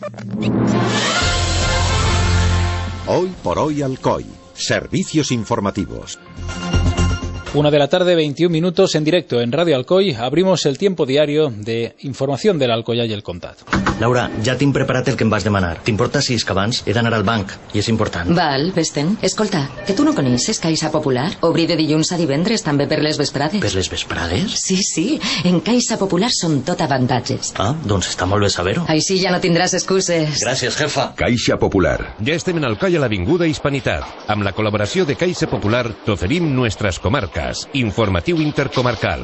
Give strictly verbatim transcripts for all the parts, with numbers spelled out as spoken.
Hoy por hoy Alcoy. Servicios informativos. Una de la tarde, veintiún minutos, en directo en Radio Alcoy. Abrimos el tiempo diario de información del Alcoyà i el Comtat. Laura, ja tinc preparat el que em vas demanar. T'importa si és que abans he d'anar al banc, i és important. Val, vés-te'n. Escolta, que tu no coneixes Caixa Popular? Obrir de dilluns a divendres, també per les vesprades. Per les vesprades? Sí, sí, en Caixa Popular són tot avantatges. Ah, doncs està molt bé saber-ho. Així ja no tindràs excuses. Gràcies, jefa. Caixa Popular. Ja estem en Alcoy a l'Avinguda Hispanitat. Amb la col·laboració de Caixa Popular t'oferim nuestras comarcas. Informatiu intercomarcal.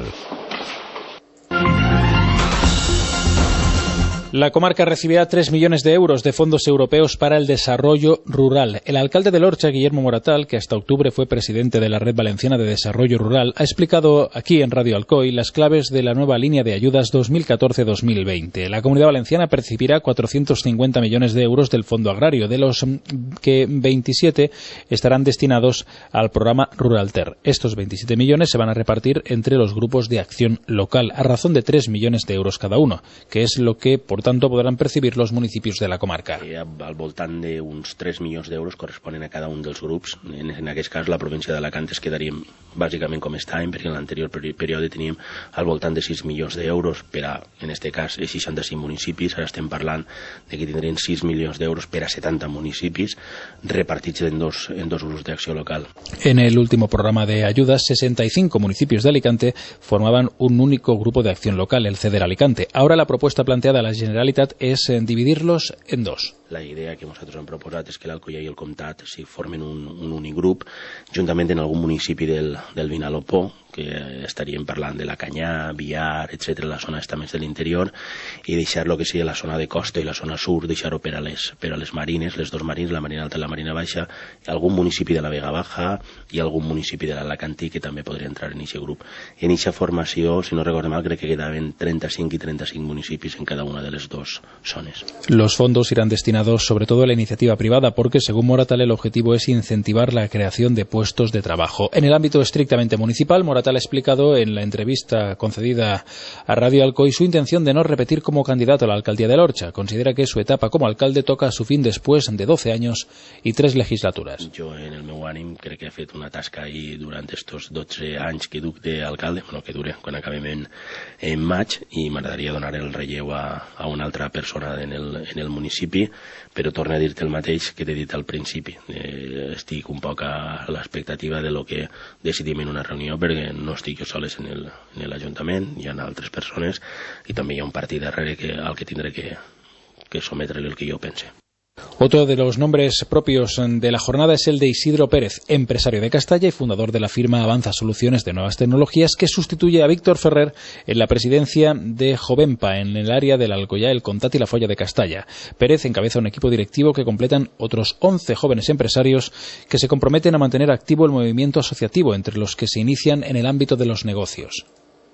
La comarca recibirá tres millones de euros de fondos europeos para el desarrollo rural. El alcalde de Lorcha, Guillermo Moratal, que hasta octubre fue presidente de la Red Valenciana de Desarrollo Rural, ha explicado aquí en Radio Alcoy las claves de la nueva línea de ayudas dos mil catorce dos mil veinte. La Comunidad Valenciana percibirá cuatrocientos cincuenta millones de euros del Fondo Agrario, de los que veintisiete estarán destinados al programa Ruralter. Estos veintisiete millones se van a repartir entre los grupos de acción local, a razón de tres millones de euros cada uno, que es lo que, por tanto, podran percibir los municipios de la comarca. Eh, al voltant d'uns tres milions d'euros corresponen a cada un dels grups. En, en aquest cas, la província d'Alacant es quedaríem bàsicament com estàvem, perquè en l'anterior període teníem al voltant de sis milions d'euros per a, en aquest cas, seixanta-cinc municipis. Ara estem parlant de que tindrien sis milions d'euros per a setanta municipis, repartits en dos, en dos grups d'acció local. En el último programa de ayudas, sesenta y cinco municipios de Alicante formaban un único grupo de acción local, el CEDER Alicante. Ahora la propuesta planteada a la Generalitat és dividir-los en dos. La idea que nosaltres hem proposat és que l'Alcoyà i el Comtat si formen un, un únic grup, juntament en algun municipi del, del Vinalopó, que estaríem parlant de la Canyà, Villar, etcètera, la zona esta més de l'interior, i deixar lo que sigui la zona de costa i la zona sur, deixar-ho per a les, per a les marines, les dos marines, la marina alta i la marina baixa, algun municipi de la Vega Baja i algun municipi de l'Alacantí que també podria entrar en aquest grup. En aquesta formació, si no recordo mal, crec que quedaven trenta-cinc i trenta-cinc municipis en cada una de les dos zones. Los fondos irán destinados sobre todo a la iniciativa privada porque, según Moratal, el objetivo es incentivar la creación de puestos de trabajo. En el ámbito estrictamente municipal, Moratal ha explicado en la entrevista concedida a Radio Alcoy su intención de no repetir como candidato a la alcaldía de Lorcha. Considera que su etapa como alcalde toca a su fin después de doce años y tres legislaturas. Jo, en el meu ànim, crec que he fet una tasca ahí durant estos dotze anys que duc d'alcalde, bueno, que dure quan acabem en, en maig, i m'agradaria donar el relleu a, a una altra persona en el, en el municipi, però torno a dir-te el mateix que t'he dit al principi. Eh, estic un poc a l'expectativa de lo que decidim en una reunió, perquè no estic jo soles en l'Ajuntament, hi ha altres persones i també hi ha un partit darrere que, al que tindré que, que sometre-li el que jo pense. Otro de los nombres propios de la jornada es el de Isidro Pérez, empresario de Castalla y fundador de la firma Avanza Soluciones de Nuevas Tecnologías, que sustituye a Víctor Ferrer en la presidencia de Jovenpa, en el área del Alcoyà, el Comtat y la Folla de Castalla. Pérez encabeza un equipo directivo que completan otros once jóvenes empresarios que se comprometen a mantener activo el movimiento asociativo, entre los que se inician en el ámbito de los negocios.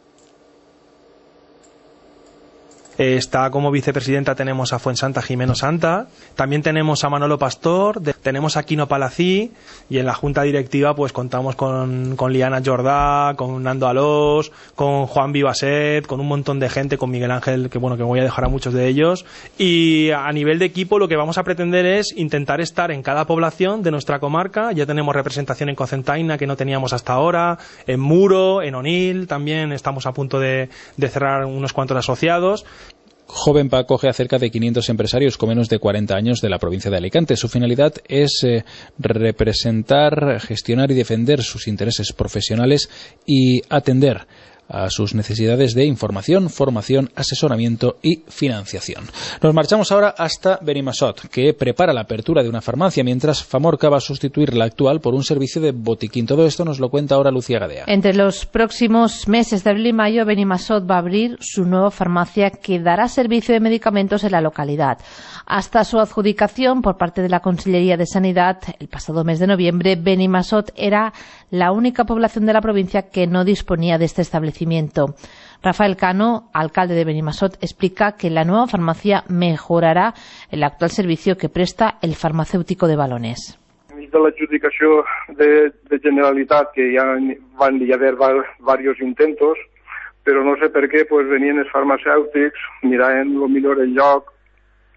Está como vicepresidenta, tenemos a Fuensanta Jimeno Santa, también tenemos a Manolo Pastor, de, tenemos a Quino Palací, y en la junta directiva pues contamos con, con Liana Jordá, con Nando Alós, con Juan Vivaset, con un montón de gente, con Miguel Ángel, que bueno, que voy a dejar a muchos de ellos. Y a nivel de equipo lo que vamos a pretender es intentar estar en cada población de nuestra comarca. Ya tenemos representación en Cocentaina, que no teníamos hasta ahora, en Muro, en Onil, también estamos a punto de, de cerrar unos cuantos asociados. Jovenpa acoge a cerca de quinientos empresarios con menos de cuarenta años de la provincia de Alicante. Su finalidad es eh, representar, gestionar y defender sus intereses profesionales y atender a sus necesidades de información, formación, asesoramiento y financiación. Nos marchamos ahora hasta Benimassot, que prepara la apertura de una farmacia, mientras Famorca va a sustituir la actual por un servicio de botiquín. Todo esto nos lo cuenta ahora Lucía Gadea. Entre los próximos meses de abril y mayo, Benimassot va a abrir su nueva farmacia que dará servicio de medicamentos en la localidad. Hasta su adjudicación por parte de la Consellería de Sanidad el pasado mes de noviembre, Benimassot era la única población de la provincia que no disponía de este establecimiento. Rafael Cano, alcalde de Benimassot, explica que la nueva farmacia mejorará el actual servicio que presta el farmacéutico de Balones. De l'adjudicació de, de Generalitat, que ja van hi haver diversos intentos, però no sé per què pues, venien els farmacèutics, miraven el millor el lloc,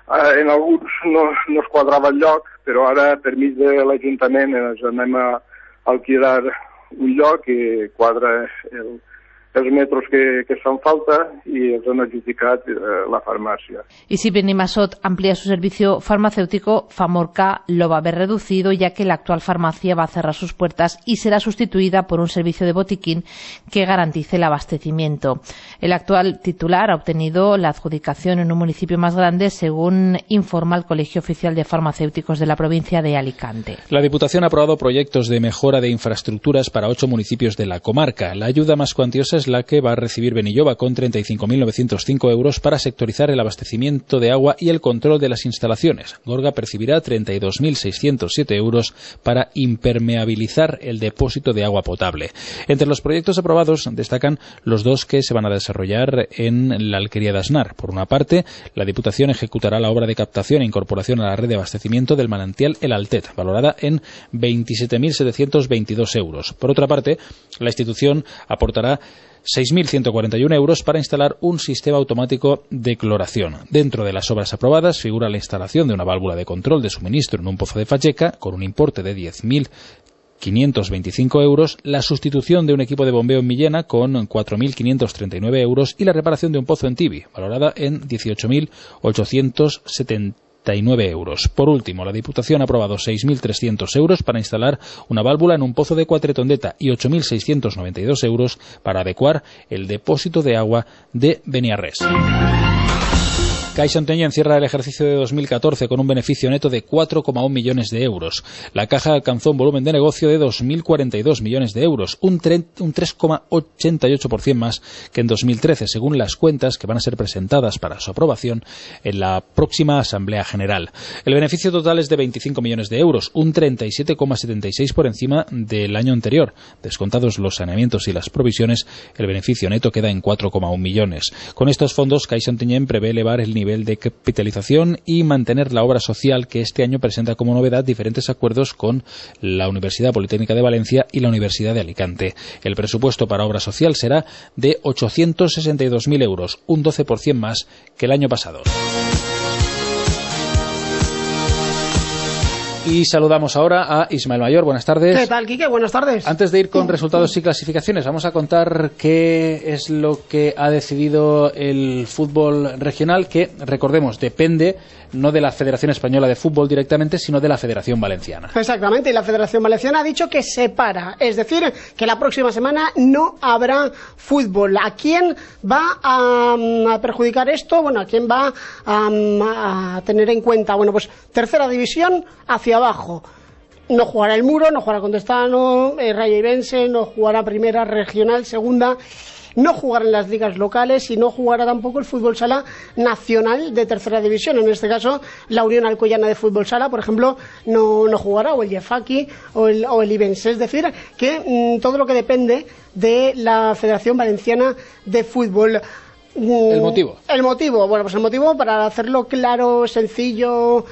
eh, en alguns no, no es quadrava el lloc, però ara, per mig de l'Ajuntament, ens anem a alquilar un lloc que quadra el, els metros que, que fan falta y els han adjudicat eh, la farmàcia. Y si Benimassot amplía su servicio farmacéutico, Famorca lo va a ver reducido, ya que la actual farmacia va a cerrar sus puertas y será sustituida por un servicio de botiquín que garantice el abastecimiento. El actual titular ha obtenido la adjudicación en un municipio más grande, según informa el Colegio Oficial de Farmacéuticos de la provincia de Alicante. La Diputación ha aprobado proyectos de mejora de infraestructuras para ocho municipios de la comarca. La ayuda más cuantiosa es la que va a recibir Benilloba, con treinta y cinco mil novecientos cinco euros para sectorizar el abastecimiento de agua y el control de las instalaciones. Gorga percibirá treinta y dos mil seiscientos siete euros para impermeabilizar el depósito de agua potable. Entre los proyectos aprobados destacan los dos que se van a desarrollar en la Alquería de Asnar. Por una parte, la Diputación ejecutará la obra de captación e incorporación a la red de abastecimiento del manantial El Altet, valorada en veintisiete mil setecientos veintidós euros. Por otra parte, la institución aportará seis mil ciento cuarenta y uno euros para instalar un sistema automático de cloración. Dentro de las obras aprobadas figura la instalación de una válvula de control de suministro en un pozo de Facheca con un importe de diez mil quinientos veinticinco euros, la sustitución de un equipo de bombeo en Millena con cuatro mil quinientos treinta y nueve euros y la reparación de un pozo en Tibi, valorada en dieciocho mil ochocientos setenta euros. Por último, la Diputación ha aprobado seis mil trescientos euros para instalar una válvula en un pozo de Cuatretondeta y ocho mil seiscientos noventa y dos euros para adecuar el depósito de agua de Beniarrés. Caixa Onteña encierra el ejercicio de dos mil catorce con un beneficio neto de cuatro coma uno millones de euros. La caja alcanzó un volumen de negocio de dos mil cuarenta y dos millones de euros, un, un tres coma ochenta y ocho por ciento más que en dos mil trece, según las cuentas que van a ser presentadas para su aprobación en la próxima Asamblea General. El beneficio total es de veinticinco millones de euros, un treinta y siete coma setenta y seis por encima del año anterior. Descontados los saneamientos y las provisiones, el beneficio neto queda en cuatro coma uno millones. Con estos fondos, Caixa Onteña prevé elevar el nivel nivel de capitalización y mantener la obra social, que este año presenta como novedad diferentes acuerdos con la Universidad Politécnica de Valencia y la Universidad de Alicante. El presupuesto para obra social será de ochocientos sesenta y dos mil euros, un doce por ciento más que el año pasado. Y saludamos ahora a Ismael Mayor. Buenas tardes. ¿Qué tal, Quique? Buenas tardes. Antes de ir con resultados y clasificaciones, vamos a contar qué es lo que ha decidido el fútbol regional, que, recordemos, depende no de la Federación Española de Fútbol directamente, sino de la Federación Valenciana. Exactamente, y la Federación Valenciana ha dicho que se para, es decir, que la próxima semana no habrá fútbol. ¿A quién va a, a perjudicar esto? Bueno, ¿a quién va a, a tener en cuenta? Bueno, pues tercera división hacia abajo. No jugará el Muro, no jugará Contestano, eh, Rayo Ibense, no jugará Primera, Regional, Segunda. No jugará en las ligas locales y no jugará tampoco el fútbol sala nacional de tercera división. En este caso, la Unión Alcoyana de Fútbol Sala, por ejemplo, no, no jugará, o el Yefaki o el, o el Ibense. Es decir, que mmm, todo lo que depende de la Federación Valenciana de Fútbol. ¿El motivo? El motivo, bueno, pues el motivo, para hacerlo claro, sencillo,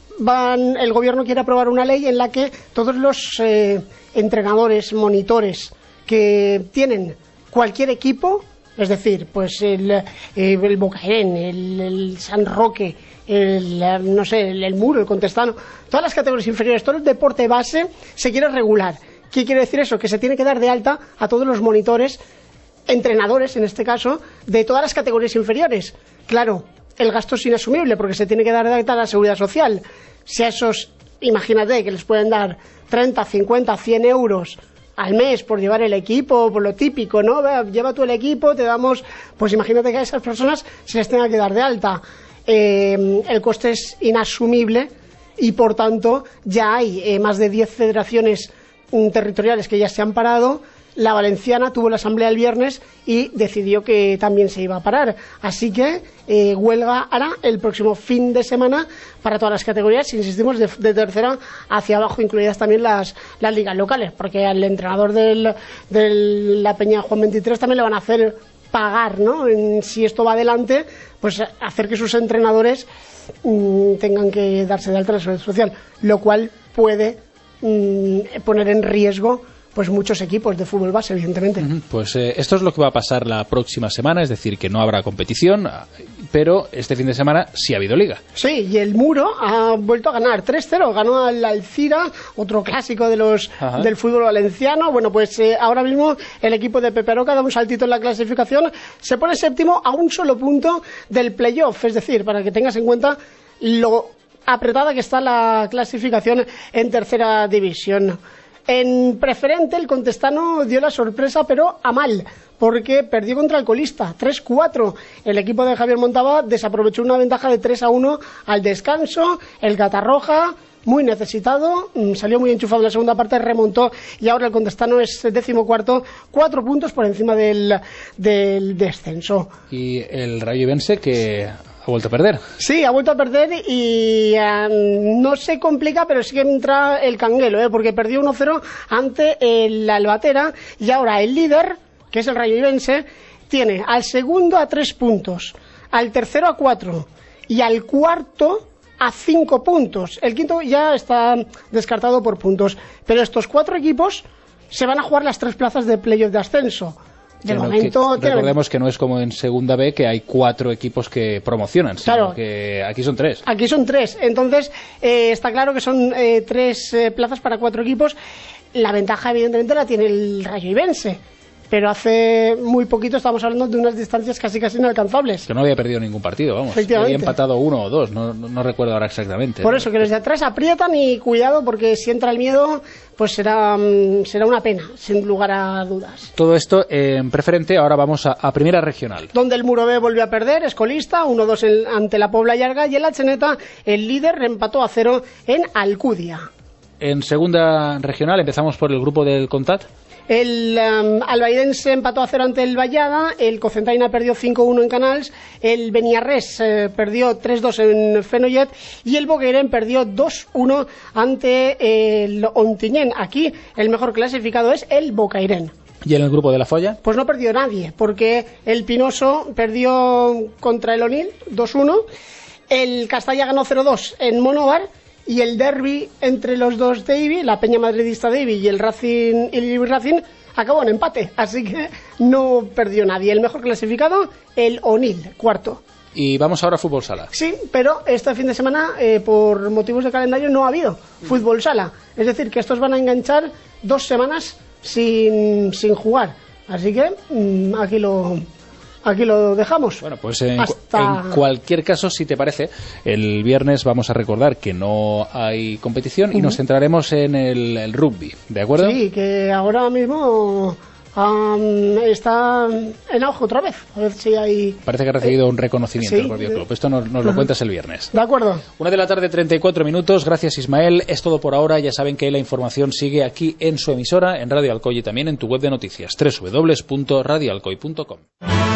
van, el gobierno quiere aprobar una ley en la que todos los eh, entrenadores, monitores que tienen cualquier equipo, es decir, pues el, eh, el Bocairén, el, el San Roque, el, no sé, el, el Muro, el Contestano, todas las categorías inferiores, todo el deporte base se quiere regular. ¿Qué quiere decir eso? Que se tiene que dar de alta a todos los monitores, entrenadores en este caso, de todas las categorías inferiores. Claro, el gasto es inasumible porque se tiene que dar de alta a la Seguridad Social. Si a esos, imagínate que les pueden dar treinta, cincuenta, cien euros al mes por llevar el equipo, por lo típico, ¿no? Lleva tú el equipo, te damos, pues imagínate que a esas personas se les tenga que dar de alta. Eh, el coste es inasumible y por tanto ya hay eh, más de diez federaciones mm, territoriales que ya se han parado. La valenciana tuvo la asamblea el viernes y decidió que también se iba a parar. Así que eh, huelga hará el próximo fin de semana para todas las categorías, insistimos, de, de tercera hacia abajo, incluidas también las, las ligas locales, porque al entrenador de la Peña Juan veintitrés también le van a hacer pagar, ¿no? En, si esto va adelante, pues hacer que sus entrenadores mmm, tengan que darse de alta a la Seguridad Social, lo cual puede mmm, poner en riesgo pues muchos equipos de fútbol base, evidentemente. Pues eh, esto es lo que va a pasar la próxima semana, es decir, que no habrá competición, pero este fin de semana sí ha habido liga. Sí, y el Muro ha vuelto a ganar tres cero, ganó al Alcira, otro clásico de los Ajá. del fútbol valenciano. Bueno, pues eh, ahora mismo el equipo de Pepe Roca da un saltito en la clasificación, se pone séptimo a un solo punto del playoff, es decir, para que tengas en cuenta lo apretada que está la clasificación en tercera división. En preferente el Contestano dio la sorpresa, pero a mal, porque perdió contra el colista, tres cuatro. El equipo de Javier Montaba desaprovechó una ventaja de tres a uno al descanso. El Catarroja, muy necesitado, salió muy enchufado en la segunda parte, remontó, y ahora el Contestano es décimo cuarto, cuatro puntos por encima del, del descenso. Y el Rayo Ibense, que ha vuelto a perder. Sí, ha vuelto a perder y um, no se complica, pero sí que entra el canguelo, ¿eh? Porque perdió uno cero ante el Albatera, y ahora el líder, que es el Rayo Ibense, tiene al segundo a tres puntos, al tercero a cuatro y al cuarto a cinco puntos. El quinto ya está descartado por puntos, pero estos cuatro equipos se van a jugar las tres plazas de playoff de ascenso. De no, momento, que, recordemos que no es como en Segunda B, que hay cuatro equipos que promocionan, claro, sino que aquí son tres. Aquí son tres, entonces eh, está claro que son eh, tres eh, plazas para cuatro equipos. La ventaja evidentemente la tiene el Rayo Ibense, pero hace muy poquito estamos hablando de unas distancias casi casi inalcanzables. Que no había perdido ningún partido, vamos. Había empatado uno o dos, no, no, no recuerdo ahora exactamente. Por eso, que los de atrás aprietan y cuidado, porque si entra el miedo, pues será, será una pena, sin lugar a dudas. Todo esto en preferente. Ahora vamos a, a Primera Regional, donde el Muro B volvió a perder, es colista, uno dos ante la Pobla Llarga, y el Atzeneta, el líder, reempató a cero en Alcudia. En Segunda Regional empezamos por el grupo del Contat. El um, Albaidense empató a cero ante el Vallada, el Cocentaina perdió cinco uno en Canals, el Beniarrés eh, perdió tres dos en Fenollet, y el Bogueren perdió dos uno ante el Ontinyent. Aquí el mejor clasificado es el Bocairén. ¿Y en el grupo de la Folla? Pues no perdió nadie, porque el Pinoso perdió contra el Onil dos uno, el Castalla ganó cero dos en Monóvar, y el derbi entre los dos de Ibi, la Peña Madridista de Ibi y el Racing, y el Racing, acabó en empate, así que no perdió nadie. El mejor clasificado, el Onil, cuarto. Y vamos ahora a fútbol sala. Sí, pero este fin de semana, eh, por motivos de calendario, no ha habido fútbol sala. Es decir, que estos van a enganchar dos semanas sin, sin jugar. Así que mmm, aquí lo... Aquí lo dejamos. Bueno, pues en, Hasta... en cualquier caso, si te parece, el viernes vamos a recordar que no hay competición uh-huh. y nos centraremos en el, el rugby, ¿de acuerdo? Sí, que ahora mismo um, está en auge otra vez. A ver si hay... Parece que ha recibido un reconocimiento sí, el propio club. Esto nos, nos lo uh-huh. cuentas el viernes. De acuerdo. Una de la tarde, treinta y cuatro minutos. Gracias, Ismael. Es todo por ahora. Ya saben que la información sigue aquí en su emisora, en Radio Alcoy, y también en tu web de noticias, doble u doble u doble u punto radio alcoy punto com.